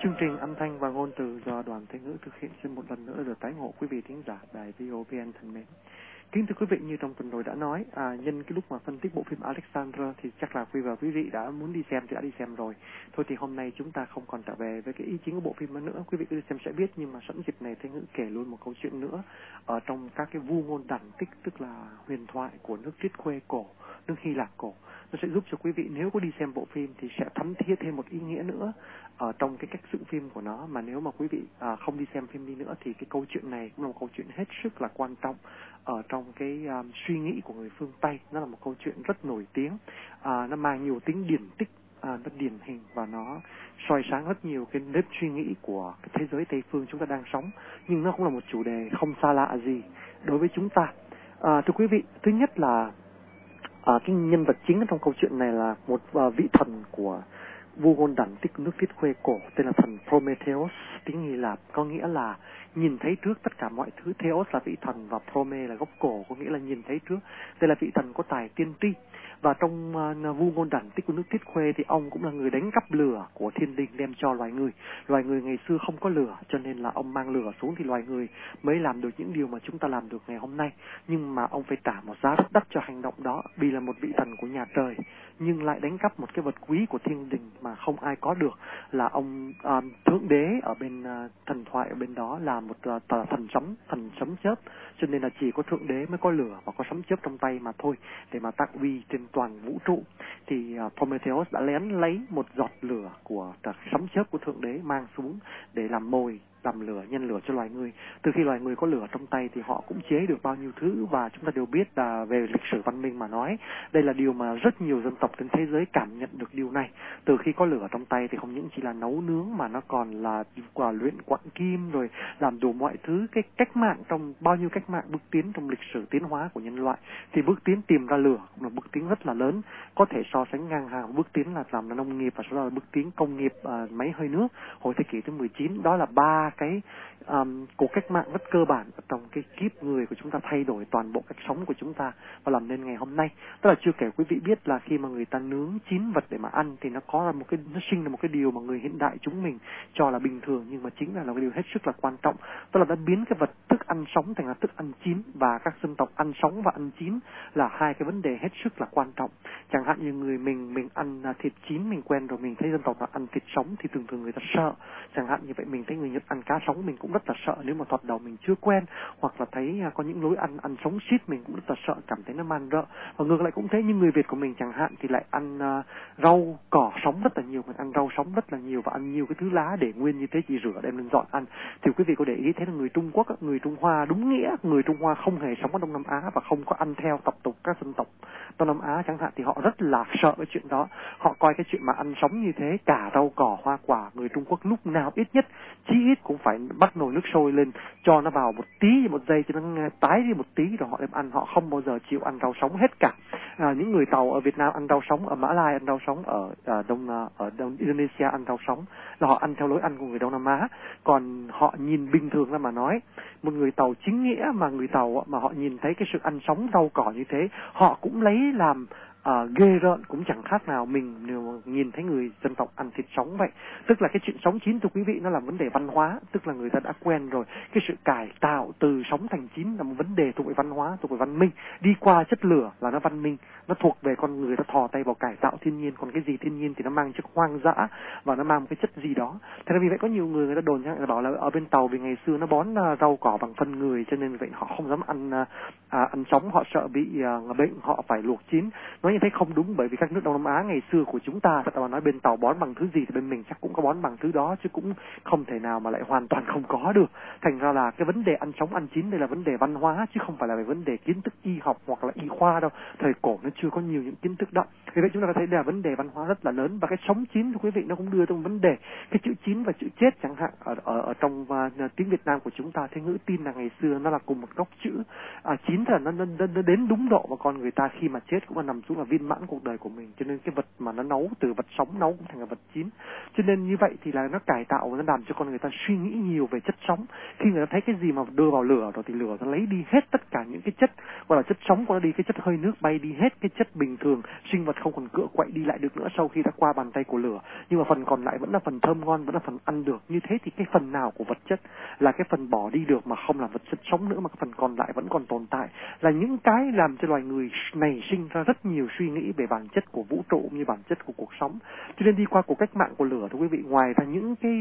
Chương trình âm thanh và ngôn từ do Đoàn Thế Ngữ thực hiện xin một lần nữa được tái ngộ quý vị thính giả đài VOVN thân mến. Kính thưa quý vị, như trong tuần rồi đã nói, nhân cái lúc mà phân tích bộ phim Alexandra thì chắc là quý vị đã muốn đi xem thì đã đi xem rồi. Thôi thì hôm nay chúng ta không còn trở về với cái ý chính của bộ phim nữa, quý vị cứ đi xem sẽ biết. Nhưng mà sẵn dịp này Thế Ngữ kể luôn một câu chuyện nữa ở trong các cái vu ngôn đẳng tích, tức là huyền thoại của nước Triết Khuê cổ, nước Hy Lạp cổ. Nó sẽ giúp cho quý vị nếu có đi xem bộ phim thì sẽ thấm thiết thêm một ý nghĩa nữa ở trong cái cách dựng phim của nó. Mà nếu mà quý vị không đi xem phim đi nữa thì cái câu chuyện này cũng là một câu chuyện hết sức là quan trọng ở trong cái suy nghĩ của người phương Tây. Nó là một câu chuyện rất nổi tiếng, nó mang nhiều tính điển tích, nó điển hình và nó soi sáng rất nhiều cái nếp suy nghĩ của cái thế giới Tây phương chúng ta đang sống. Nhưng nó cũng là một chủ đề không xa lạ gì đối với chúng ta. Thưa quý vị, thứ nhất là cái nhân vật chính trong câu chuyện này là một vị thần của vu ngôn đẳng tích nước Triết Khuê cổ, tên là thần Prometheus, tiếng Hy Lạp, có nghĩa là nhìn thấy trước tất cả mọi thứ. Theos là vị thần và Prome là gốc cổ, có nghĩa là nhìn thấy trước. Đây là vị thần có tài tiên tri. Và trong vu ngôn đẳng tích của nước Triết Khuê thì ông cũng là người đánh cắp lửa của thiên đình đem cho loài người. Loài người ngày xưa không có lửa, cho nên là ông mang lửa xuống thì loài người mới làm được những điều mà chúng ta làm được ngày hôm nay. Nhưng mà ông phải trả một giá rất đắt cho hành động đó, vì là một vị thần của nhà trời nhưng lại đánh cắp một cái vật quý của thiên đình mà không ai có được, là ông thượng đế ở bên thần thoại ở bên đó là một thần sấm chớp, cho nên là chỉ có thượng đế mới có lửa và có sấm chớp trong tay mà thôi để mà tác uy trên toàn vũ trụ. Thì Prometheus đã lén lấy một giọt lửa của sấm chớp của thượng đế mang xuống để làm mồi, làm lửa, nhân lửa cho loài người. Từ khi loài người có lửa trong tay thì họ cũng chế được bao nhiêu thứ, và chúng ta đều biết là về lịch sử văn minh mà nói, đây là điều mà rất nhiều dân tộc trên thế giới cảm nhận được điều này. Từ khi có lửa trong tay thì không những chỉ là nấu nướng mà nó còn là luyện quặng kim, rồi làm đủ mọi thứ. Cái cách mạng, trong bao nhiêu cách mạng bước tiến trong lịch sử tiến hóa của nhân loại, thì bước tiến tìm ra lửa cũng là bước tiến rất là lớn, có thể so sánh ngang hàng bước tiến là làm nông nghiệp và sau đó là bước tiến công nghiệp máy hơi nước hồi thế kỷ thứ 19. Đó là ba cái cuộc cách mạng rất cơ bản trong cái kiếp người của chúng ta, thay đổi toàn bộ cách sống của chúng ta và làm nên ngày hôm nay. Tức là chưa kể quý vị biết là khi mà người ta nướng chín vật để mà ăn thì nó sinh ra một cái điều mà người hiện đại chúng mình cho là bình thường, nhưng mà chính là một cái điều hết sức là quan trọng. Tức là đã biến cái vật thức ăn sống thành là thức ăn chín, và các dân tộc ăn sống và ăn chín là hai cái vấn đề hết sức là quan trọng. Chẳng hạn như người mình ăn thịt chín mình quen rồi, mình thấy dân tộc là ăn thịt sống thì thường người ta sợ. Chẳng hạn như vậy, mình thấy người Nhật ăn cá sống mình cũng rất là sợ nếu mà thoạt đầu mình chưa quen, hoặc là thấy có những lối ăn sống xít mình cũng rất là sợ, cảm thấy nó man rợ. Và ngược lại cũng thế, như người Việt của mình chẳng hạn thì lại ăn rau cỏ sống rất là nhiều, mình ăn rau sống rất là nhiều và ăn nhiều cái thứ lá để nguyên như thế, chỉ rửa đem lên dọn ăn. Thì quý vị có để ý thế là người Trung Quốc, người Trung Hoa, đúng nghĩa người Trung Hoa không hề sống ở Đông Nam Á và không có ăn theo tập tục các dân tộc Đông Nam Á chẳng hạn, thì họ rất là sợ cái chuyện đó. Họ coi cái chuyện mà ăn sống như thế, cả rau cỏ hoa quả, người Trung Quốc lúc nào ít nhất chí ít cũng phải bắt nồi nước sôi lên cho nó vào một tí, một giây cho nó tái đi một tí rồi họ đem ăn. Họ không bao giờ chịu ăn rau sống hết cả. Những người Tàu ở Việt Nam ăn rau sống, ở Mã Lai ăn rau sống, ở Đông Indonesia ăn rau sống, là họ ăn theo lối ăn của người Đông Nam Á. Còn họ nhìn bình thường ra mà nói, một người Tàu chính nghĩa mà người Tàu mà họ nhìn thấy cái sự ăn sống rau cỏ như thế, họ cũng lấy làm ghê rợn, cũng chẳng khác nào mình nếu nhìn thấy người dân tộc ăn thịt sống vậy. Tức là cái chuyện sống chín, thưa quý vị, nó là vấn đề văn hóa, tức là người ta đã quen rồi. Cái sự cải tạo từ sống thành chín là một vấn đề thuộc về văn hóa, thuộc về văn minh. Đi qua chất lửa là nó văn minh, nó thuộc về con người ta thò tay vào cải tạo thiên nhiên. Còn cái gì thiên nhiên thì nó mang chất hoang dã và nó mang một cái chất gì đó. Thế nên vì vậy có nhiều người ta đồn, người ta bảo là ở bên Tàu vì ngày xưa nó bón rau cỏ bằng phân người, cho nên vậy họ không dám ăn sống, họ sợ bị bệnh, họ phải luộc chín. Nói như thế không đúng, bởi vì các nước Đông Nam Á ngày xưa của chúng ta, thật là nói bên Tàu bón bằng thứ gì thì bên mình chắc cũng có bón bằng thứ đó, chứ cũng không thể nào mà lại hoàn toàn không có được. Thành ra là cái vấn đề ăn sống ăn chín đây là vấn đề văn hóa, chứ không phải là về vấn đề kiến thức y học hoặc là y khoa đâu. Thời cổ nó chưa có nhiều những kiến thức đó. Vì vậy chúng ta có thấy đây là vấn đề văn hóa rất là lớn. Và cái sống chín, thưa quý vị, nó cũng đưa trong vấn đề cái chữ chín và chữ chết chẳng hạn. Ở trong tiếng Việt Nam của chúng ta, Thế Ngữ tin là ngày xưa nó là cùng một gốc chữ. Chín là nó đến đúng độ, và con người ta khi mà chết cũng là nằm xuống là viên mãn cuộc đời của mình. Cho nên cái vật mà nó nấu, từ vật sống nấu cũng thành là vật chín. Cho nên như vậy thì là nó cải tạo và nó làm cho con người ta suy nghĩ nhiều về chất sống. Khi người ta thấy cái gì mà đưa vào lửa rồi thì lửa nó lấy đi hết tất cả những cái chất gọi là chất sống của nó đi, cái chất hơi nước bay đi hết, cái chất bình thường sinh vật không còn cựa quậy đi lại được nữa sau khi đã qua bàn tay của lửa. Nhưng mà phần còn lại vẫn là phần thơm ngon, vẫn là phần ăn được. Như thế thì cái phần nào của vật chất là cái phần bỏ đi được mà không là vật chất sống nữa, mà cái phần còn lại vẫn còn tồn tại, là những cái làm cho loài người này sinh ra rất nhiều suy nghĩ về bản chất của vũ trụ như bản chất của cuộc sống. Cho nên đi qua cuộc cách mạng của lửa, thưa quý vị, ngoài ra những cái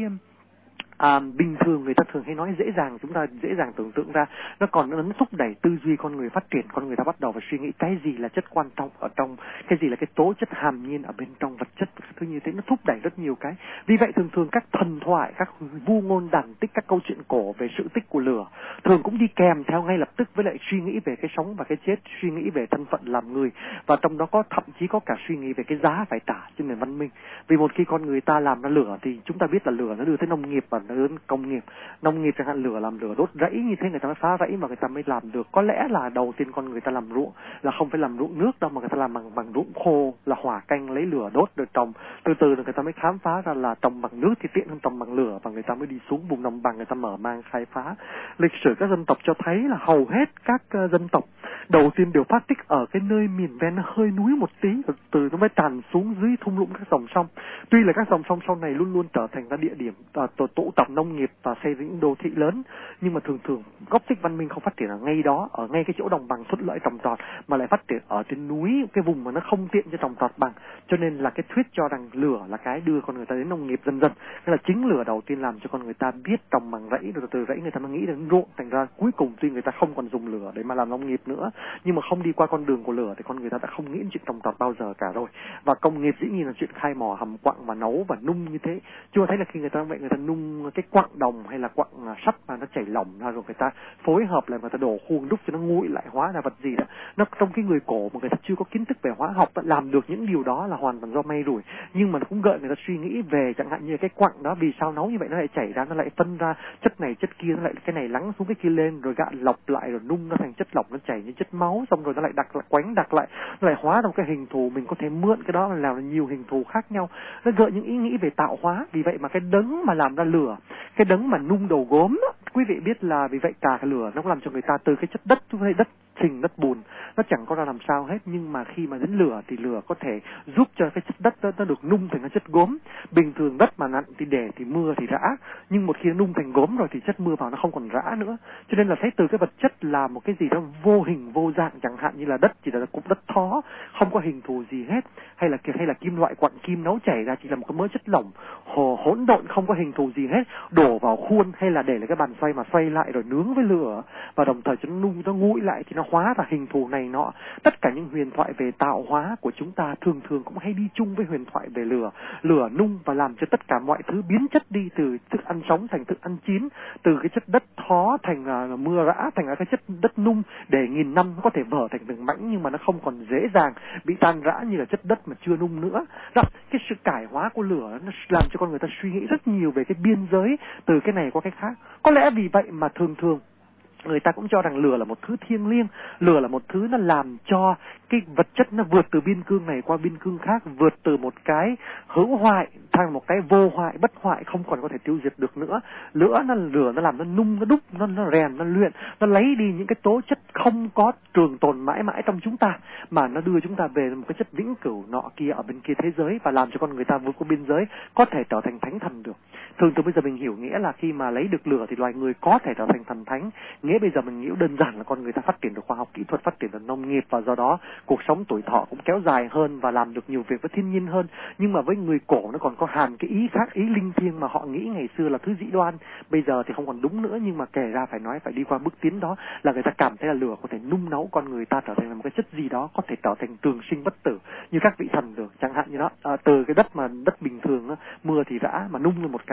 bình thường người ta thường hay nói dễ dàng, chúng ta dễ dàng tưởng tượng ra, nó còn nó thúc đẩy tư duy con người phát triển. Con người ta bắt đầu phải suy nghĩ cái gì là chất quan trọng ở trong, cái gì là cái tố chất hàm nhiên ở bên trong vật chất, thứ như thế, nó thúc đẩy rất nhiều cái. Vì vậy thường các thần thoại, các vu ngôn đàn tích, các câu chuyện cổ về sự tích của lửa thường cũng đi kèm theo ngay lập tức với lại suy nghĩ về cái sống và cái chết, suy nghĩ về thân phận làm người, và trong đó có thậm chí có cả suy nghĩ về cái giá phải trả trên nền văn minh. Vì một khi con người ta làm ra lửa thì chúng ta biết là lửa nó đưa tới nông nghiệp và nó đưa đến công nghiệp. Nông nghiệp chẳng hạn, lửa làm lửa đốt rẫy, như thế người ta mới phá rẫy mà người ta mới làm được. Có lẽ là đầu tiên con người ta làm ruộng là không phải làm ruộng nước đâu, mà người ta làm bằng ruộng khô, là hỏa canh lấy lửa đốt rồi trồng. Từ từ rồi người ta mới khám phá ra là trồng bằng nước thì tiện hơn trồng bằng lửa, và người ta mới đi xuống vùng đồng bằng, người ta mở mang khai phá. Lịch sử các dân tộc cho thấy là hầu hết các dân tộc đầu tiên đều phát tích ở cái nơi miền ven nó hơi núi một tí, từ nó mới tràn xuống dưới thung lũng các dòng sông. Tuy là các dòng sông sau này luôn luôn trở thành ra địa điểm tụ tập nông nghiệp và xây dựng đô thị lớn, nhưng mà thường gốc tích văn minh không phát triển ở ngay đó, ở ngay cái chỗ đồng bằng thuận lợi trồng trọt, mà lại phát triển ở trên núi, cái vùng mà nó không tiện cho trồng trọt bằng. Cho nên là cái thuyết cho rằng lửa là cái đưa con người ta đến nông nghiệp dần dần. Nên là chính lửa đầu tiên làm cho con người ta biết trồng bằng rẫy, rồi từ rẫy người ta mới nghĩ đến ruộng. Thành ra cuối cùng tuy người ta không còn dùng lửa để mà làm nông nghiệp nữa, nhưng mà không đi qua con đường của lửa thì con người ta đã không nghĩ đến chuyện trồng trọt bao giờ cả rồi. Và công nghiệp dĩ nhiên là chuyện khai mỏ, hầm quặng và nấu và nung như thế. Chưa thấy là khi người ta nung cái quặng đồng hay là quặng sắt mà nó chảy lỏng ra rồi người ta phối hợp lại, người ta đổ khuôn đúc cho nó nguội lại hóa ra vật gì đó. Nó trong cái người cổ mà người ta chưa có kiến thức về hóa học làm được những điều đó là hoàn toàn do may rủi. Nhưng mà nó cũng gợi người ta suy nghĩ về chẳng hạn như cái quặng đó vì sao nấu như vậy nó lại chảy ra, nó lại phân ra chất này chất kia, nó lại cái này lắng xuống cái kia lên rồi gạn lọc lại rồi nung nó thành chất lỏng, nó chảy như chất máu, xong rồi nó lại đặt lại nó lại hóa ra một cái hình thù. Mình có thể mượn cái đó mà làm nhiều hình thù khác nhau. Nó gợi những ý nghĩ về tạo hóa. Vì vậy mà cái đấng mà làm ra lửa, cái đấng mà nung đầu gốm đó, quý vị biết là vì vậy cả cái lửa nó làm cho người ta từ cái chất đất, đất sình đất bùn nó chẳng có ra làm sao hết, nhưng mà khi mà đến lửa thì lửa có thể giúp cho cái chất đất đó, nó được nung thành cái chất gốm. Bình thường đất mà nặn thì để thì mưa thì rã, nhưng một khi nó nung thành gốm rồi thì chất mưa vào nó không còn rã nữa. Cho nên là thấy từ cái vật chất là một cái gì đó vô hình vô dạng, chẳng hạn như là đất chỉ là cục đất thó không có hình thù gì hết, hay là kim loại quặng kim nấu chảy ra chỉ là một cái mớ chất lỏng hỗn độn không có hình thù gì hết, đổ vào khuôn hay là để lại cái bàn xoay mà xoay lại rồi nướng với lửa, và đồng thời cho nó nung, nó nguội lại thì nó hóa ra hình thù này nọ. Tất cả những huyền thoại về tạo hóa của chúng ta thường cũng hay đi chung với huyền thoại về lửa nung và làm cho tất cả mọi thứ biến chất đi, từ thức ăn sống thành thức ăn chín, từ cái chất đất thó thành mưa rã, thành cái chất đất nung để nghìn năm nó có thể vỡ thành từng mảnh, nhưng mà nó không còn dễ dàng bị tan rã như là chất đất mà chưa nung nữa. Đó, cái sự cải hóa của lửa nó làm cho con người ta suy nghĩ rất nhiều về cái biên giới từ cái này qua cái khác. Có lẽ vì vậy mà thường người ta cũng cho rằng lửa là một thứ thiêng liêng, lửa là một thứ nó làm cho cái vật chất nó vượt từ biên cương này qua biên cương khác, vượt từ một cái hữu hoại sang một cái vô hoại, bất hoại, không còn có thể tiêu diệt được nữa. Lửa nó làm nó nung, nó đúc, nó rèn, nó luyện, nó lấy đi những cái tố chất không có trường tồn mãi mãi trong chúng ta, mà nó đưa chúng ta về một cái chất vĩnh cửu nọ kia ở bên kia thế giới, và làm cho con người ta vượt qua biên giới có thể trở thành thánh thần được. Thường bây giờ mình hiểu nghĩa là khi mà lấy được lửa thì loài người có thể trở thành thần thánh. Nghĩa bây giờ mình nghĩ đơn giản là con người ta phát triển được khoa học kỹ thuật, phát triển được nông nghiệp, và do đó cuộc sống tuổi thọ cũng kéo dài hơn và làm được nhiều việc với thiên nhiên hơn. Nhưng mà với người cổ nó còn có hàm cái ý khác, ý linh thiêng mà họ nghĩ ngày xưa là thứ dĩ đoan, bây giờ thì không còn đúng nữa. Nhưng mà kể ra phải nói phải đi qua bước tiến đó là người ta cảm thấy là lửa có thể nung nấu con người ta trở thành một cái chất gì đó có thể trở thành trường sinh bất tử như các vị thần được, chẳng hạn như đó. Từ cái đất bình thường đó, mưa thì rã mà nung lên một cái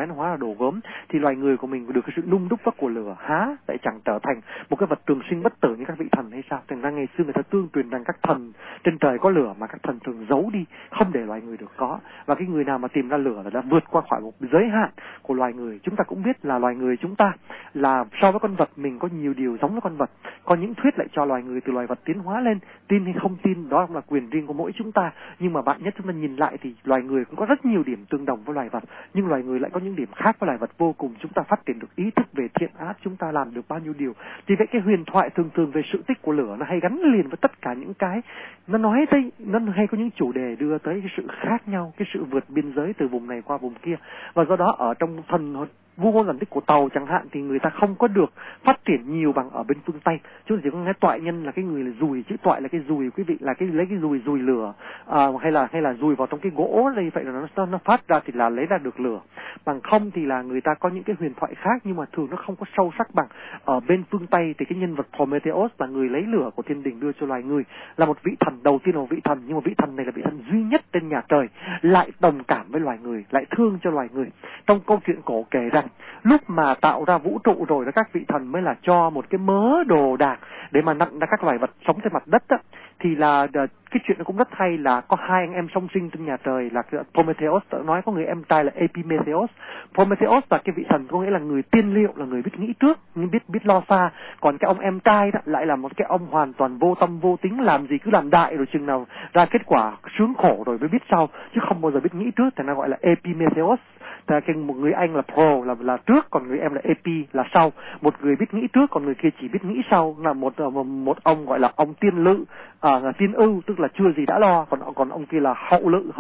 hóa là đồ gốm, thì loài người của mình được cái sự nung đúc của lửa há lại chẳng trở thành một cái vật trường sinh bất tử như các vị thần hay sao? Thành ra ngày xưa người ta tương truyền rằng các thần trên trời có lửa mà các thần thường giấu đi, không để loài người được có. Và cái người nào mà tìm ra lửa là đã vượt qua khỏi một giới hạn của loài người. Chúng ta cũng biết là loài người chúng ta là so với con vật mình có nhiều điều giống với con vật. Có những thuyết lại cho loài người từ loài vật tiến hóa lên, tin hay không tin đó là quyền riêng của mỗi chúng ta. Nhưng mà bạn nhất chúng ta nhìn lại thì loài người cũng có rất nhiều điểm tương đồng với loài vật, nhưng loài người lại có những điểm khác với loài vật vô cùng. Chúng ta phát triển được ý thức về thiện ác, chúng ta làm được bao nhiêu điều. Vì vậy cái huyền thoại thường thường về sự tích của lửa nó hay gắn liền với tất cả những cái nó nói tới, nó hay có những chủ đề đưa tới cái sự khác nhau, cái sự vượt biên giới từ vùng này qua vùng kia. Và do đó ở trong thần vu ngôn thần tích của Tàu chẳng hạn thì người ta không có được phát triển nhiều bằng ở bên phương Tây. Chúng ta chỉ có nghe toại nhân là cái người là dùi, chữ toại là cái dùi, quý vị, là cái lấy cái dùi lửa, hay là dùi vào trong cái gỗ đây, vậy là nó phát ra thì là lấy ra được lửa. Bằng không thì là người ta có những cái huyền thoại khác, nhưng mà thường nó không có sâu sắc bằng. Ở bên phương Tây thì cái nhân vật Prometheus là người lấy lửa của thiên đình đưa cho loài người, là một vị thần, đầu tiên là một vị thần, nhưng mà vị thần này là vị thần duy nhất trên nhà trời, lại đồng cảm với loài người, lại thương cho loài người. Trong câu chuyện cổ kể rằng lúc mà tạo ra vũ trụ rồi đó, các vị thần mới là cho một cái mớ đồ đạc để mà nặn ra các loài vật sống trên mặt đất á. Thì là cái chuyện nó cũng rất hay, là có hai anh em song sinh trên nhà trời là Prometheus, nói có người em trai là Epimetheus. Prometheus là cái vị thần có nghĩa là người tiên liệu, là người biết nghĩ trước, nhưng biết lo xa. Còn cái ông em trai đó lại là một cái ông hoàn toàn vô tâm vô tính, làm gì cứ làm đại, rồi chừng nào ra kết quả sướng khổ rồi mới biết sau, chứ không bao giờ biết nghĩ trước, thành ra gọi là Epimetheus. Một người anh là Pro là trước, còn người em là Epi là sau. Một người biết nghĩ trước, còn người kia chỉ biết nghĩ sau, là một ông gọi là ông tiên lự, là tiên ưu, tức là chưa gì đã lo. Còn ông kia là hậu lự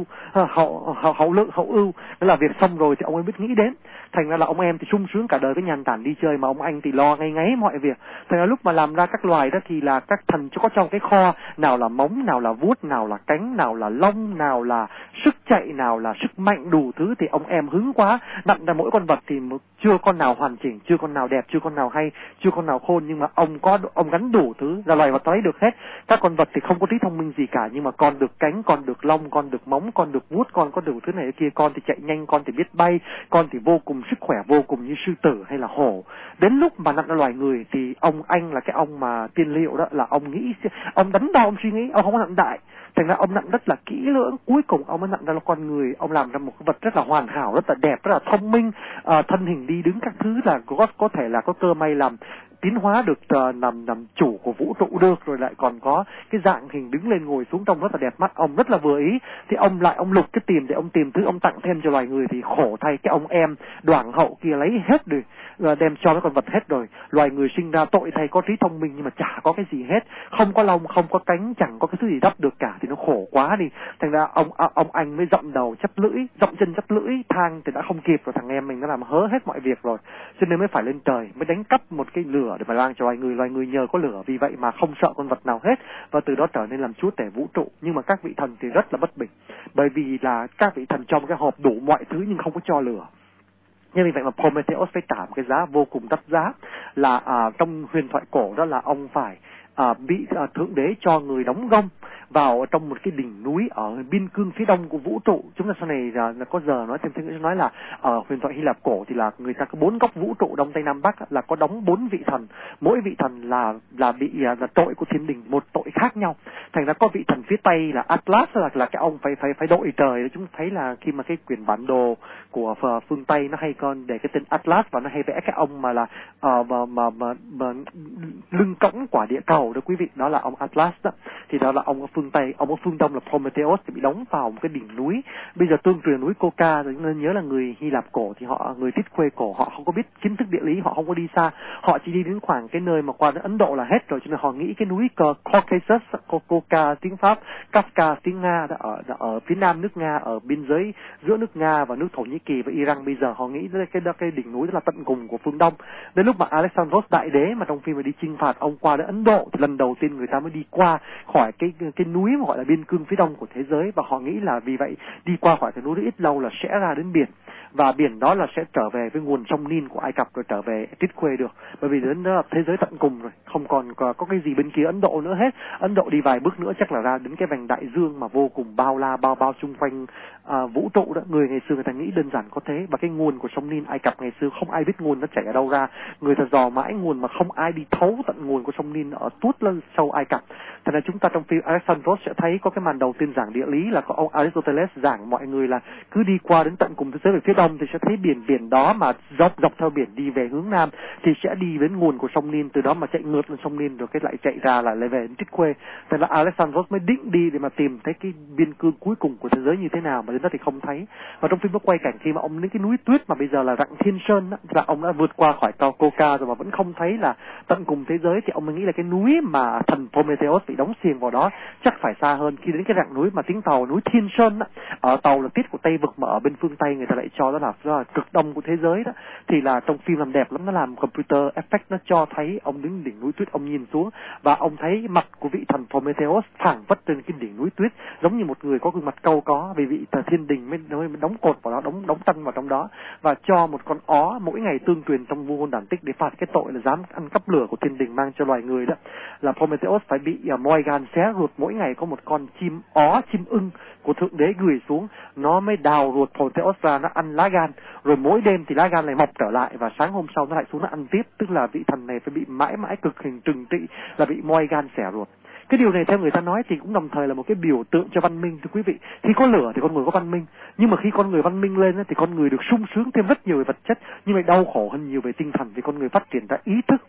hậu ưu, đó là việc xong rồi thì ông ấy biết nghĩ đến. Thành ra là ông em thì sung sướng cả đời với nhàn tản đi chơi, mà ông anh thì lo ngay ngáy mọi việc. Thành ra lúc mà làm ra các loài đó thì là các thần có trong cái kho, nào là móng, nào là vuốt, nào là cánh, nào là lông, nào là sức chạy, nào là sức mạnh, đủ thứ. Thì ông em hứng quá, nặn ra mỗi con vật thì chưa con nào hoàn chỉnh, chưa con nào đẹp, chưa con nào hay, chưa con nào khôn, nhưng mà ông gắn đủ thứ ra loài vật lấy được hết. Các con vật thì không có trí thông minh gì cả, nhưng mà con được cánh, con được lông, con được móng, con được vuốt, con có đủ thứ này kia, con thì chạy nhanh, con thì biết bay, con thì vô cùng sức khỏe, vô cùng như sư tử hay là hổ. Đến lúc mà nặn ra loài người thì ông anh là cái ông mà tiên liệu đó, là ông nghĩ, ông đắn đo, ông suy nghĩ, ông không có nặn đại. Thành ra ông nặn rất là kỹ lưỡng, cuối cùng ông mới nặn ra là con người. Ông làm ra một cái vật rất là hoàn hảo, rất là đẹp, rất là thông minh, thân hình đi đứng các thứ là có thể là có cơ may làm tiến hóa được, làm chủ của vũ trụ được, rồi lại còn có cái dạng hình đứng lên ngồi xuống trông rất là đẹp mắt. Ông rất là vừa ý, thì ông lục cái tìm để ông tìm thứ ông tặng thêm cho loài người. Thì khổ thay, cái ông em Đoảng Hậu kia lấy hết rồi, đem cho cái con vật hết rồi. Loài người sinh ra tội thay, có trí thông minh nhưng mà chả có cái gì hết, không có lông, không có cánh, chẳng có cái thứ gì đắp được cả, thì nó khổ quá đi. Thành ra ông anh mới dậm đầu chắp lưỡi, dậm chân chắp lưỡi, thang thì đã không kịp rồi, thằng em mình nó làm hớ hết mọi việc rồi, cho nên mới phải lên trời, mới đánh cắp một cái lửa để mà mang cho loài người nhờ có lửa, vì vậy mà không sợ con vật nào hết, và từ đó trở nên làm chúa tể vũ trụ. Nhưng mà các vị thần thì rất là bất bình, bởi vì là các vị thần cho một cái hộp đủ mọi thứ nhưng không có cho lửa. Nhưng vì vậy mà Prometheus phải trả một cái giá vô cùng đắt giá, là trong huyền thoại cổ đó là ông phải bị thượng đế cho người đóng gông vào trong một cái đỉnh núi ở biên cương phía đông của vũ trụ. Chúng ta sau này là có giờ nói thêm nói là ở huyền thoại Hy Lạp cổ thì là người ta có 4 góc vũ trụ đông tây nam bắc, là có đóng 4 vị thần, mỗi vị thần là bị là tội của thiên đình, một tội khác nhau. Thành ra có vị thần phía tây là Atlas, là cái ông phải đội trời. Chúng thấy là khi mà cái quyển bản đồ của phương Tây nó hay con để cái tên Atlas, và nó hay vẽ cái ông mà là mà lưng cõng quả địa cầu đó quý vị, đó là ông Atlas đó. Thì đó là ông ở phương Tây, ông ở phương Đông là Prometheus, thì bị đóng vào một cái đỉnh núi. Bây giờ tương truyền núi Coca, rồi nên nhớ là người Hy Lạp cổ thì người Tiết Khuê cổ họ không có biết kiến thức địa lý, họ không có đi xa, họ chỉ đi đến khoảng cái nơi mà qua đến Ấn Độ là hết rồi, cho nên họ nghĩ cái núi Caucasus, Coca tiếng Pháp, Kafka tiếng Nga đó, ở phía nam nước Nga, ở biên giới giữa nước Nga và nước Thổ Nhĩ Kỳ và Iran. Bây giờ họ nghĩ cái đỉnh núi đó là tận cùng của phương Đông. Đến lúc mà Alexandros đại đế mà trong phim mà đi chinh phạt ông qua đến Ấn Độ thì lần đầu tiên người ta mới đi qua khỏi cái núi mà gọi là biên cương phía đông của thế giới, và họ nghĩ là vì vậy đi qua khỏi cái núi đó ít lâu là sẽ ra đến biển. và biển đó là sẽ trở về với nguồn sông Nin của Ai Cập rồi trở về Titque được, bởi vì đến đó là thế giới tận cùng rồi, không còn có cái gì bên kia Ấn Độ nữa hết. Ấn Độ đi vài bước nữa chắc là ra đến cái vành đại dương mà vô cùng bao la bao xung quanh vũ trụ đó. Người ngày xưa người ta nghĩ đơn giản có thế, và cái nguồn của sông Nin Ai Cập ngày xưa không ai biết nguồn nó chảy ở đâu ra, người ta dò mãi nguồn mà không ai đi thấu tận nguồn của sông Nin ở tuốt lên sâu Ai Cập. Thế nên chúng ta trong phim Alexandros sẽ thấy có cái màn đầu tiên giảng địa lý là có ông Aristoteles giảng mọi người là cứ đi qua đến tận cùng thế giới về phía đông thì sẽ thấy biển đó mà dọc theo biển đi về hướng nam thì sẽ đi đến nguồn của sông Nin, từ đó mà chạy ngược lên sông Nin rồi cái lại chạy ra là lại về đến Titque. Thế là Alexandros mới định đi để mà tìm thấy cái biên cương cuối cùng của thế giới như thế nào, mà đến đó thì không thấy. Và trong phim nó quay cảnh khi mà ông đến cái núi tuyết mà bây giờ là Rặng Thiên Sơn đó, là ông đã vượt qua khỏi cao Coca rồi mà vẫn không thấy là tận cùng thế giới, thì ông mới nghĩ là cái núi mà thần Prometheus bị đóng xiềng vào đó chắc phải xa hơn. Khi đến cái rặng núi mà tiếng tàu núi Thiên Sơn đó, ở tàu là tiết của Tây vực mà ở bên phương Tây người ta lại cho đó là cực đông của thế giới đó, thì là trong phim làm đẹp lắm, nó làm computer effect, nó cho thấy ông đứng đỉnh núi tuyết, ông nhìn xuống và ông thấy mặt của vị thần Prometheus phảng phất trên cái đỉnh núi tuyết, giống như một người có gương mặt cau có, vì vị thiên đình mới đóng cột vào đó, đóng tân vào trong đó, và cho một con ó mỗi ngày tương truyền trong vua ngôn đản tích để phạt cái tội là dám ăn cắp lửa của thiên đình mang cho loài người đó, là Prometheus phải bị Moigan xé ruột. Mỗi ngày có một con chim ưng của thượng đế gửi xuống, nó mới đào ruột Prometheus ra, nó ăn lá gan, rồi mỗi đêm thì lá gan lại mọc trở lại và sáng hôm sau nó lại xuống nó ăn tiếp, tức là vị thần này phải bị mãi mãi cực hình trừng trị là bị Moigan xẻ ruột. Cái điều này theo người ta nói thì cũng đồng thời là một cái biểu tượng cho văn minh, thưa quý vị. Khi có lửa thì con người có văn minh, nhưng mà khi con người văn minh lên thì con người được sung sướng thêm rất nhiều về vật chất, nhưng mà đau khổ hơn nhiều về tinh thần, vì con người phát triển ra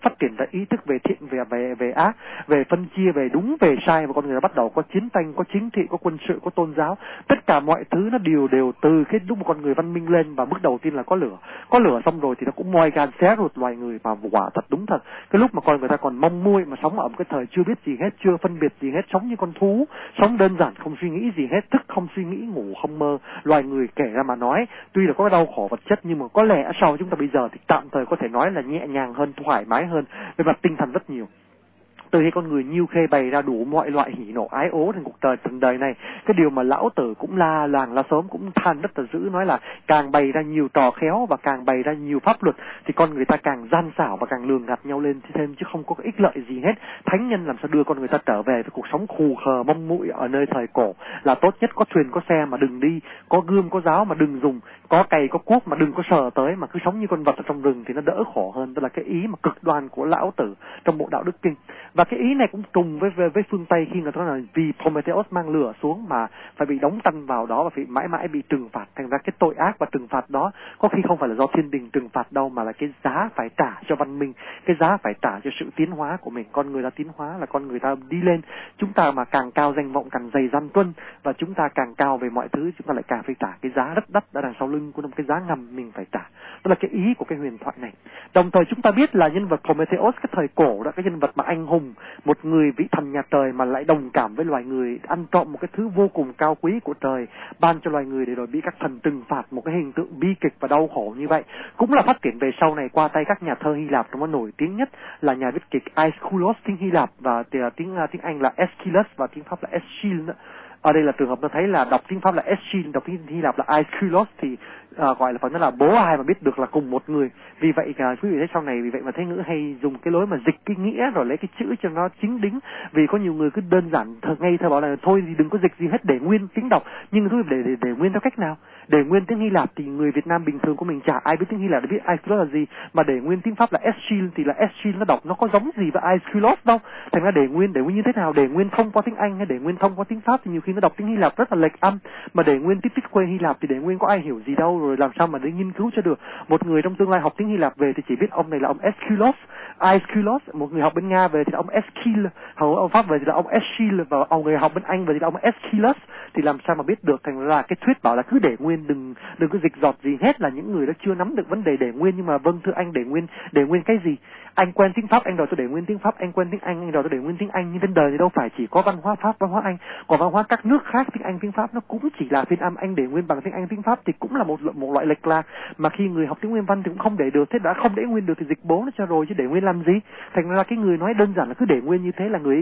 ý thức về thiện về ác, về phân chia về đúng về sai, và con người đã bắt đầu có chiến tranh, có chính trị, có quân sự, có tôn giáo, tất cả mọi thứ nó đều từ cái lúc mà con người văn minh lên. Và bước đầu tiên là có lửa xong rồi thì nó cũng moi gan xé ruột loài người, và quả thật đúng thật cái lúc mà con người ta còn mong muội mà sống ở một cái thời chưa biết gì hết, chưa phân biệt gì hết, sống như con thú, sống đơn giản không suy nghĩ gì hết, thức không suy nghĩ, ngủ không mơ. Loài người kể ra mà nói tuy là có đau khổ vật chất, nhưng mà có lẽ so với chúng ta bây giờ thì tạm thời có thể nói là nhẹ nhàng hơn, thoải mái hơn về mặt tinh thần rất nhiều. Từ khi con người nhiêu khê bày ra đủ mọi loại hỉ nộ ái ố trên cuộc đời này, cái điều mà lão tử cũng la làng la xóm cũng than rất là dữ, nói là càng bày ra nhiều trò khéo và càng bày ra nhiều pháp luật thì con người ta càng gian xảo và càng lường gạt nhau lên thêm, chứ không có cái ích lợi gì hết. Thánh nhân làm sao đưa con người ta trở về với cuộc sống khù khờ mong muội ở nơi thời cổ là tốt nhất. Có thuyền có xe mà đừng đi, có gươm có giáo mà đừng dùng, có cày có cuốc mà đừng có sờ tới, mà cứ sống như con vật ở trong rừng thì nó đỡ khổ hơn. Đó là cái ý mà cực đoan của lão tử trong bộ Đạo Đức Kinh. Và cái ý này cũng trùng với phương Tây khi người ta nói là vì Prometheus mang lửa xuống mà phải bị đóng tân vào đó và phải mãi mãi bị trừng phạt. Thành ra cái tội ác và trừng phạt đó có khi không phải là do thiên đình trừng phạt đâu, mà là cái giá phải trả cho văn minh, cái giá phải trả cho sự tiến hóa của mình. Con người ta tiến hóa là con người ta đi lên. Chúng ta mà càng cao danh vọng, càng dày dằn tuân, và chúng ta càng cao về mọi thứ, chúng ta lại càng phải trả cái giá rất đắt đã đằng sau lưng của nó, cái giá ngầm mình phải trả. Đó là cái ý của cái huyền thoại này. Đồng thời chúng ta biết là nhân vật Prometheus cái thời cổ đó, cái nhân vật mà anh hùng, một người vị thần nhà trời mà lại đồng cảm với loài người, ăn trộm một cái thứ vô cùng cao quý của trời ban cho loài người để rồi bị các thần trừng phạt, một cái hình tượng bi kịch và đau khổ như vậy, cũng là phát triển về sau này qua tay các nhà thơ Hy Lạp. Trong đó nổi tiếng nhất là nhà viết kịch Aeschylus tiếng Hy Lạp, và tiếng Anh là Aeschylus và tiếng Pháp là Aeschyle. Ở đây là trường hợp nó thấy là đọc tiếng Pháp là Aeschyle, đọc tiếng Hy Lạp là Aeschylus thì gọi là phải nói là bố ai mà biết được là cùng một người. Vì vậy quý vị thấy sau này vì vậy mà Thế Ngữ hay dùng cái lối mà dịch cái nghĩa rồi lấy cái chữ cho nó chính đính, vì có nhiều người cứ đơn giản ngay thơ bảo là thôi thì đừng có dịch gì hết, để nguyên tiếng đọc. Nhưng quý vị để nguyên theo cách nào? Để nguyên tiếng Hy Lạp thì người Việt Nam bình thường của mình chả ai biết tiếng Hy Lạp để biết Aeschylus là gì, mà để nguyên tiếng Pháp là Aeschyle thì là Aeschyle, nó đọc nó có giống gì với Aeschylus đâu. Thành ra để nguyên như thế nào? Để nguyên thông qua tiếng Anh hay để nguyên thông qua tiếng Pháp thì nhiều khi nó đọc tiếng Hy Lạp rất là lệch âm, mà để nguyên tiếp quê Hy Lạp thì để nguyên có ai hiểu gì đâu, rồi làm sao mà để nghiên cứu cho được. Một người trong tương lai học tiếng Hy Lạp về thì chỉ biết ông này là ông Aeschylus, một người học bên Nga về thì là ông Eschyle, ông Pháp về thì là ông Eschyle, và ông người học bên Anh về thì là ông Aeschylus, thì làm sao mà biết được. Thành ra cái thuyết bảo là cứ để nguyên, đừng có dịch giọt gì hết, là những người đó chưa nắm được vấn đề để nguyên. Nhưng mà vâng thưa anh, để nguyên cái gì? Anh quen tiếng Pháp anh đòi tôi để nguyên tiếng Pháp, anh quen tiếng Anh đòi tôi để nguyên tiếng Anh. Nhưng trên đời thì đâu phải chỉ có văn hóa Pháp, văn hóa Anh, còn văn hóa các nước khác tiếng Anh tiếng Pháp nó cũng chỉ là phiên âm. Anh để nguyên bằng tiếng Anh tiếng Pháp thì cũng là một loại lệch lạc, mà khi người học tiếng nguyên văn thì cũng không để được. Thế đã không để nguyên được thì dịch bố nó cho rồi, chứ để nguyên làm gì? Thành ra cái người nói đơn giản là cứ để nguyên như thế là người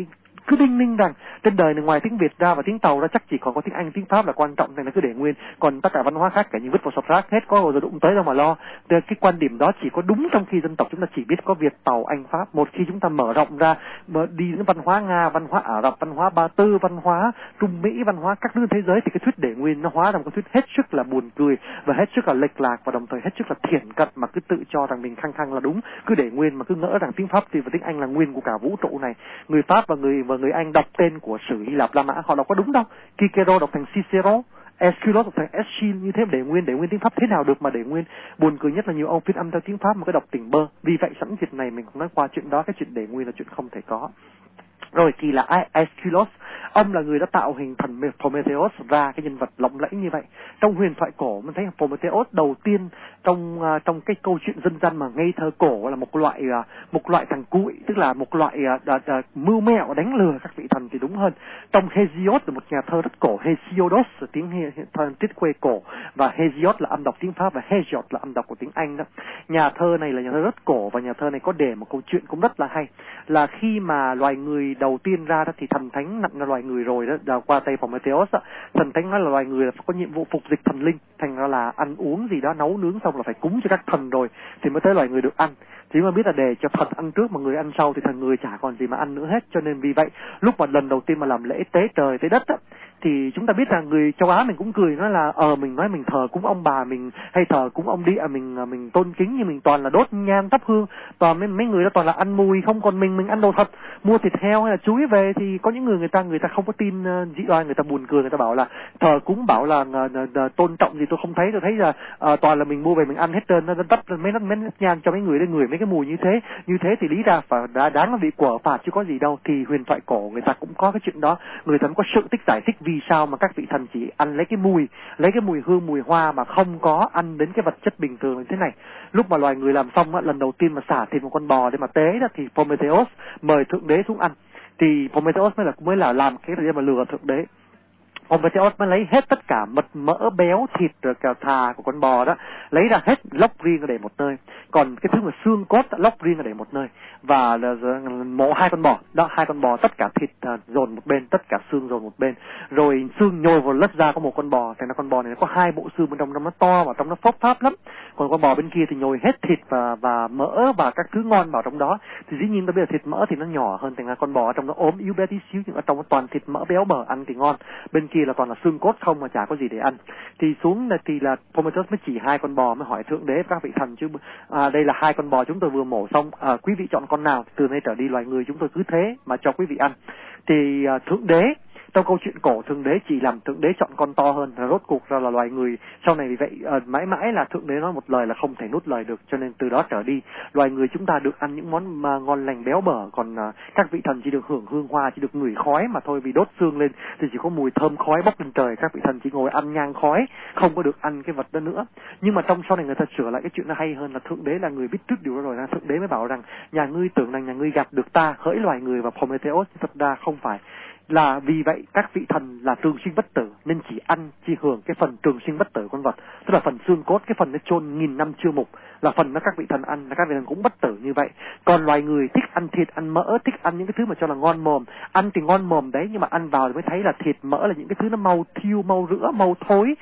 cứ đinh ninh rằng trên đời này ngoài tiếng Việt ra và tiếng Tàu ra chắc chỉ còn có tiếng Anh, tiếng Pháp là quan trọng, nên là cứ để nguyên, còn tất cả văn hóa khác cả như vứt vào sọt rác hết, có bao giờ đụng tới đâu mà lo. Cái quan điểm đó chỉ có đúng trong khi dân tộc chúng ta chỉ biết có Việt, Tàu, Anh, Pháp. Một khi chúng ta mở rộng ra, mà đi đến văn hóa Nga, văn hóa Ả Rập, văn hóa Ba Tư, văn hóa Trung Mỹ, văn hóa các nước thế giới, thì cái thuyết để nguyên nó hóa ra một cái thuyết hết sức là buồn cười và hết sức là lệch lạc, và đồng thời hết sức là thiển cận, mà cứ tự cho rằng mình khăng khăng là đúng, cứ để nguyên mà cứ ngỡ rằng tiếng Pháp thì và tiếng Anh là nguyên của cả vũ trụ này. Người Pháp và người Anh đọc tên của sử Hy Lạp La Mã họ đọc có đúng đâu. Cicero đọc thành Cicero, Aeschylus đọc thành Eschyle, như thế để nguyên tiếng Pháp thế nào được mà để nguyên. Buồn cười nhất là nhiều ông phiên âm theo tiếng Pháp mà cứ đọc tỉnh bơ. Vì vậy sẵn dịp này mình cũng nói qua chuyện đó, cái chuyện để nguyên là chuyện không thể có. Rồi thì là Aeschylus, ông là người đã tạo hình thần Prometheus ra cái nhân vật lộng lẫy như vậy. Trong huyền thoại cổ mình thấy Prometheus đầu tiên trong cái câu chuyện dân gian mà ngây thơ cổ là một loại thằng cụi, tức là một loại mưu mẹo đánh lừa các vị thần thì đúng hơn. Trong Hesiod là một nhà thơ rất cổ, Hesiodos là tiếng tiết quê cổ, và Hesiod là âm đọc tiếng Pháp và Hesiod là âm đọc của tiếng Anh đó. Nhà thơ này là nhà thơ rất cổ, và nhà thơ này có để một câu chuyện cũng rất là hay, là khi mà loài người đầu tiên ra đó thì thần thánh nặng là loài người rồi đó, qua tay Prometheus đó, thần thánh nói là loài người là có nhiệm vụ phục dịch thần linh, thành ra là ăn uống gì đó nấu nướng xong là phải cúng cho các thần rồi thì mới tới loài người được ăn. Thì mà biết là để cho thần ăn trước mà người ăn sau thì thần người chả còn gì mà ăn nữa hết, cho nên vì vậy lúc mà lần đầu tiên mà làm lễ tế trời tế đất á, thì chúng ta biết rằng người châu Á mình cũng cười nói là mình nói mình thờ cúng ông bà mình hay thờ cúng ông địa mình tôn kính, nhưng mình toàn là đốt nhang thắp hương, toàn mấy người đó toàn là ăn mùi, không còn mình ăn đồ thật, mua thịt heo hay là chuối về. Thì có những người ta không có tin dị đoan, người ta buồn cười, người ta bảo là thờ cúng bảo là tôn trọng gì tôi không thấy, tôi thấy là toàn là mình mua về mình ăn hết trơn, nó đắp mấy nét nhang cho mấy người đấy, người mấy cái mùi như thế thì lý ra phải đáng là bị quở phạt chứ có gì đâu. Thì huyền thoại cổ người ta cũng có cái chuyện đó, người ta cũng có sự tích giải thích vì sao mà các vị thần chỉ ăn lấy cái mùi hương mùi hoa mà không có ăn đến cái vật chất bình thường như thế này. Lúc mà loài người làm xong á, lần đầu tiên mà xả thịt một con bò để mà tế đó thì Prometheus mời thượng đế xuống ăn, thì Prometheus mới là làm cái gì mà lừa thượng đế. Prometheus mới lấy hết tất cả mật mỡ béo thịt rồi cả thà của con bò đó, lấy ra hết lóc riêng để một nơi, còn cái thứ mà xương cốt lóc riêng để một nơi, và mổ hai con bò đó, hai con bò tất cả thịt dồn một bên, tất cả xương dồn một bên, rồi xương nhồi vào lớp da của một con bò, thành ra con bò này có hai bộ xương bên trong nó to và trong nó phốp pháp lắm, còn con bò bên kia thì nhồi hết thịt và mỡ và các thứ ngon vào trong đó. Thì dĩ nhiên ta biết là thịt mỡ thì nó nhỏ hơn, thành ra con bò ở trong nó ốm yếu bé tí xíu, nhưng ở trong nó toàn thịt mỡ béo bở, ăn thì ngon. Bên kia là toàn là xương cốt không mà chả có gì để ăn. Thì xuống thì là Prometheus mới chỉ hai con bò, mới hỏi thượng đế các vị thần chứ đây là hai con bò chúng tôi vừa mổ xong, quý vị chọn con nào, từ nay trở đi loài người chúng tôi cứ thế mà cho quý vị ăn. Thì thượng đế trong câu chuyện cổ, thượng đế chỉ làm thượng đế chọn con to hơn, là rốt cuộc ra là loài người sau này vì vậy mãi mãi là thượng đế nói một lời là không thể nuốt lời được, cho nên từ đó trở đi loài người chúng ta được ăn những món ngon lành béo bở, còn các vị thần chỉ được hưởng hương hoa, chỉ được ngửi khói mà thôi, vì đốt xương lên thì chỉ có mùi thơm khói bốc lên trời, các vị thần chỉ ngồi ăn nhang khói, không có được ăn cái vật đó nữa. Nhưng mà trong sau này người ta sửa lại cái chuyện nó hay hơn, là thượng đế là người biết trước điều đó rồi, thượng đế mới bảo rằng nhà ngươi tưởng rằng nhà ngươi gạt được ta, hỡi loài người và Prometheus, thật ra không phải. Là vì vậy các vị thần là trường sinh bất tử nên chỉ hưởng cái phần trường sinh bất tử con vật, tức là phần xương cốt, cái phần nó chôn nghìn năm chưa mục là phần đó các vị thần ăn, là các vị thần cũng bất tử như vậy. Còn loài người thích ăn thịt, ăn mỡ, thích ăn những cái thứ mà cho là ngon mồm, ăn thì ngon mồm đấy, nhưng mà ăn vào thì mới thấy là thịt mỡ là những cái thứ nó mau thiêu, mau rữa, mau thối,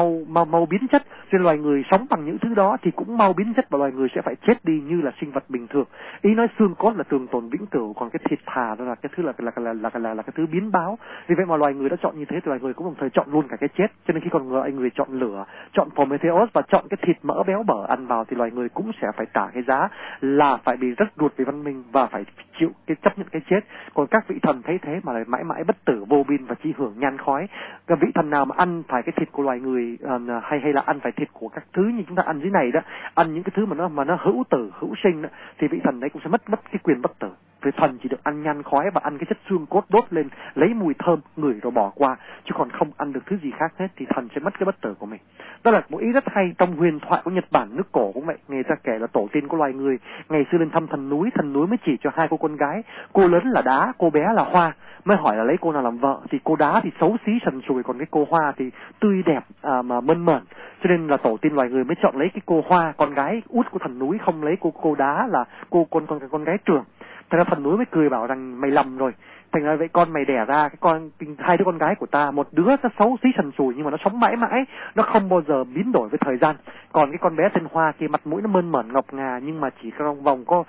mau biến chất. Cho nên loài người sống bằng những thứ đó thì cũng mau biến chất và loài người sẽ phải chết đi như là sinh vật bình thường. Ý nói xương cốt là trường tồn vĩnh cửu, còn cái thịt thà đó là cái thứ là cái thứ biến báo. Vì vậy mà loài người đã chọn như thế thì loài người cũng đồng thời chọn luôn cả cái chết. Cho nên khi con người chọn lửa, chọn Prometheus và chọn cái thịt mỡ béo bở ăn vào thì loài người cũng sẽ phải trả cái giá là phải bị rớt ruột về văn minh và phải chịu cái chấp nhận cái chết. Còn các vị thần thấy thế mà lại mãi mãi bất tử vô biên và chỉ hưởng nhan khói. Các vị thần nào mà ăn phải cái thịt của loài người hay là ăn phải thịt của các thứ như chúng ta ăn dưới này đó, ăn những cái thứ mà nó hữu tử hữu sinh đó, thì vị thần đấy cũng sẽ mất cái quyền bất tử. Vì thần chỉ được ăn nhan khói và ăn cái chất xương cốt đốt lên, lấy mùi thơm ngửi rồi bỏ qua, chứ còn không ăn được thứ gì khác hết, thì thần sẽ mất cái bất tử của mình. Đó là một ý rất hay trong huyền thoại của Nhật Bản nước cổ cũng vậy. Người ta kể là tổ tiên của loài người ngày xưa lên thăm thần núi mới chỉ cho hai cô con gái, cô lớn là đá, cô bé là hoa, mới hỏi là lấy cô nào làm vợ. Thì cô đá thì xấu xí sần sùi, còn cái cô hoa thì tươi đẹp mà mơn mởn, cho nên là tổ tiên loài người mới chọn lấy cái cô hoa, con gái út của thần núi, không lấy cô đá là con gái trưởng. Thế ra thần núi mới cười bảo rằng mày lầm rồi, Thành ra vậy con mày đẻ ra hai đứa con gái của ta, một đứa nó xấu xí sần sùi nhưng mà nó sống mãi mãi, nó không bao giờ biến đổi với thời gian. Còn cái con bé tên Hoa kia mặt mũi nó mơn mởn ngọc ngà nhưng mà chỉ trong vòng có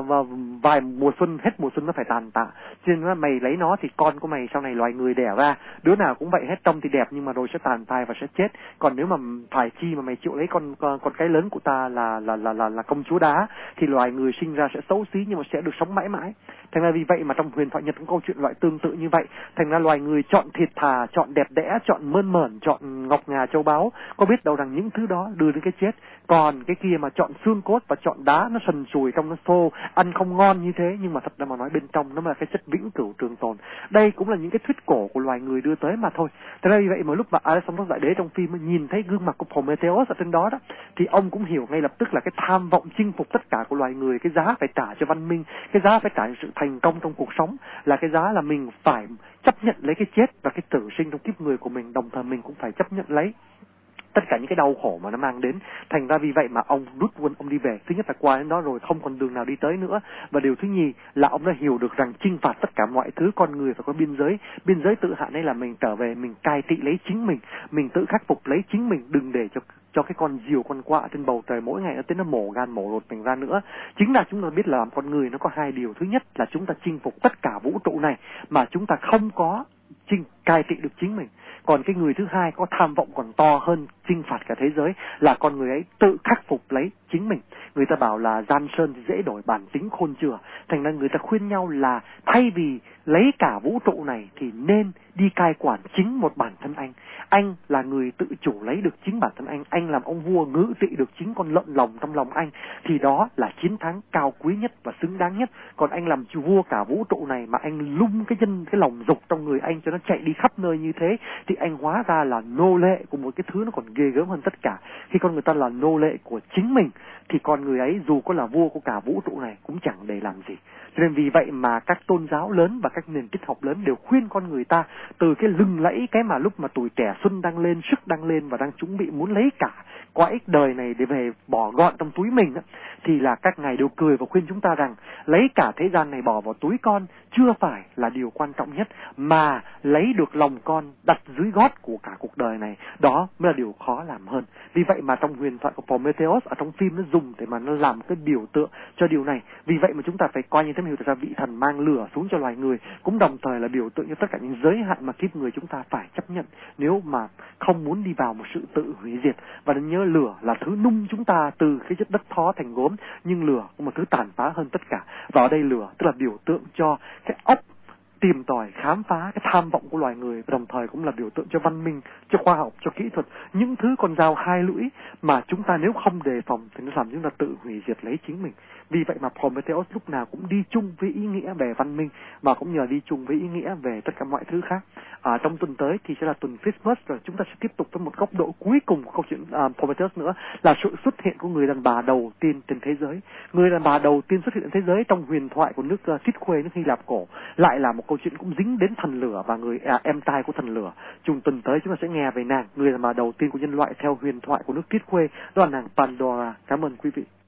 vài mùa xuân, hết mùa xuân nó phải tàn tạ. Cho nên là mày lấy nó thì con của mày sau này loài người đẻ ra đứa nào cũng vậy hết, trông thì đẹp nhưng mà rồi sẽ tàn phai và sẽ chết. Còn nếu mà phải chi mà mày chịu lấy con cái lớn của ta là công chúa đá thì loài người sinh ra sẽ xấu xí nhưng mà sẽ được sống mãi mãi. Thành ra vì vậy mà trong huyền thoại Nhật cũng câu chuyện loại tương tự như vậy. Thành ra loài người chọn thiệt thà, chọn đẹp đẽ, chọn mơn mởn, chọn ngọc ngà châu báu, có biết đâu rằng những thứ đó đưa đến cái chết. Còn cái kia mà chọn xương cốt và chọn đá, nó sần sùi trong nó xô, ăn không ngon như thế nhưng mà thật ra mà nói bên trong nó là cái chất vĩnh cửu trường tồn. Đây cũng là những cái thuyết cổ của loài người đưa tới mà thôi. Thế nên vì vậy mà lúc mà Alexander Đại Đế trong phim nhìn thấy gương mặt của Prometheus ở trên đó thì ông cũng hiểu ngay lập tức là cái tham vọng chinh phục tất cả của loài người, cái giá phải trả cho văn minh, cái giá phải trả cho sự thành công trong cuộc sống là cái giá là mình phải chấp nhận lấy cái chết và cái tử sinh trong kiếp người của mình, đồng thời mình cũng phải chấp nhận lấy tất cả những cái đau khổ mà nó mang đến. Thành ra vì vậy mà ông rút quân, ông đi về. Thứ nhất là qua đến đó rồi không còn đường nào đi tới nữa, và điều thứ nhì là ông đã hiểu được rằng chinh phạt tất cả mọi thứ, con người phải có biên giới tự hạn. Đây là mình trở về, mình cai trị lấy chính mình tự khắc phục lấy chính mình, đừng để cho cái con diều con quạ trên bầu trời mỗi ngày nó tới nó mổ gan mổ ruột mình ra nữa. Chính là chúng ta biết là làm con người nó có hai điều. Thứ nhất là chúng ta chinh phục tất cả vũ trụ này mà chúng ta không có cai trị được chính mình. Còn cái người thứ hai có tham vọng còn to hơn chinh phạt cả thế giới là con người ấy tự khắc phục lấy chính mình. Người ta bảo là gian sơn thì dễ đổi, bản tính khôn chừa. Thành ra người ta khuyên nhau là thay vì lấy cả vũ trụ này thì nên đi cai quản chính một bản thân anh. Anh là người tự chủ lấy được chính bản thân anh làm ông vua ngự trị được chính con lợn lồng trong lòng anh, thì đó là chiến thắng cao quý nhất và xứng đáng nhất. Còn anh làm chủ vua cả vũ trụ này mà anh lung cái lòng dục trong người anh cho nó chạy đi khắp nơi như thế thì anh hóa ra là nô lệ của một cái thứ nó còn ghê gớm hơn tất cả. Khi con người ta là nô lệ của chính mình thì con người ấy dù có là vua của cả vũ trụ này cũng chẳng để làm gì. Cho nên vì vậy mà các tôn giáo lớn và các nền triết học lớn đều khuyên con người ta từ cái lừng lẫy, cái mà lúc mà tuổi trẻ xuân đang lên, sức đang lên và đang chuẩn bị muốn lấy cả quãng đời này để về bỏ gọn trong túi mình á, thì là các ngài đều cười và khuyên chúng ta rằng lấy cả thế gian này bỏ vào túi con chưa phải là điều quan trọng nhất, mà lấy được lòng con đặt dưới gót của cả cuộc đời này, đó mới là điều khó làm hơn. Vì vậy mà trong huyền thoại của Prometheus ở trong phim nó dùng để mà nó làm cái biểu tượng cho điều này. Vì vậy mà chúng ta phải coi như thế, hiểu ra vị thần mang lửa xuống cho loài người cũng đồng thời là biểu tượng cho tất cả những giới hạn mà kiếp người chúng ta phải chấp nhận nếu mà không muốn đi vào một sự tự hủy diệt. Và nên nhớ lửa là thứ nung chúng ta từ cái chất đất thó thành gốm, nhưng lửa cũng một thứ tàn phá hơn tất cả. Và ở đây lửa tức là biểu tượng cho cái óc tìm tòi, khám phá, cái tham vọng của loài người, và đồng thời cũng là biểu tượng cho văn minh, cho khoa học, cho kỹ thuật, những thứ con dao hai lưỡi mà chúng ta nếu không đề phòng thì nó làm chúng ta tự hủy diệt lấy chính mình. Vì vậy mà Prometheus lúc nào cũng đi chung với ý nghĩa về văn minh, mà cũng nhờ đi chung với ý nghĩa về tất cả mọi thứ khác. Trong tuần tới thì sẽ là tuần Christmas, rồi chúng ta sẽ tiếp tục với một góc độ cuối cùng của câu chuyện Prometheus nữa, là sự xuất hiện của người đàn bà đầu tiên trên thế giới. Người đàn bà đầu tiên xuất hiện trên thế giới trong huyền thoại của nước Thiết Khuê, nước Hy Lạp cổ, lại là một câu chuyện cũng dính đến thần lửa và người em trai của thần lửa. Tuần tới chúng ta sẽ nghe về nàng, người đàn bà đầu tiên của nhân loại theo huyền thoại của nước Thiết Khuê, đó là nàng Pandora. Cảm ơn quý vị.